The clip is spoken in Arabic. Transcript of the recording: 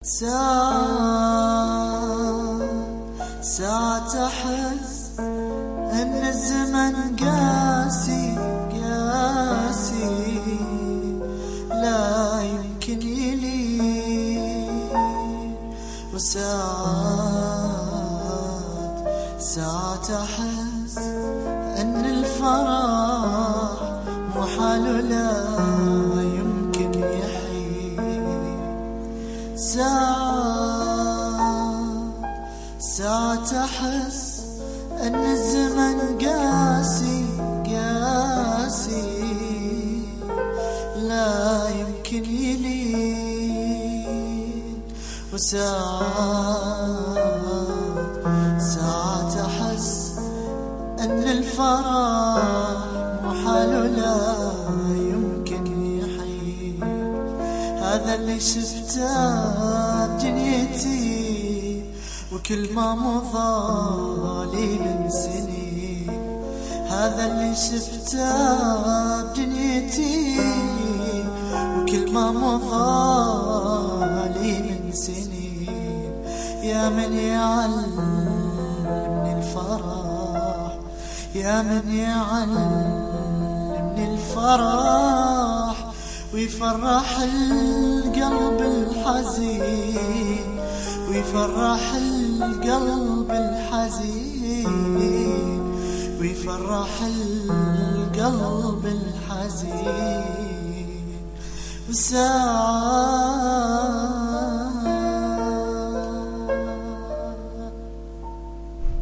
ساعات أحس أن الزمن قاسي قاسي لا يمكن يلين، ساعات أحس أن الفرح محال لا يمكن يحيي. ساعات أحس أن الزمن قاسي قاسي لا يمكن يلين، ساعات أحس أن الفرح محال لا يمكن يحيي. هذا اللي شفته بدنيتي وكل ما مضى لي من سنين، هذا اللي شفته بدنيتي وكل ما مضى لي من سنين. يا من يعلمني الفرح، يا من يعلمني الفرح ويفرح القلب الحزين، ويفرح القلب الحزين، ويفرح القلب الحزين. وساعات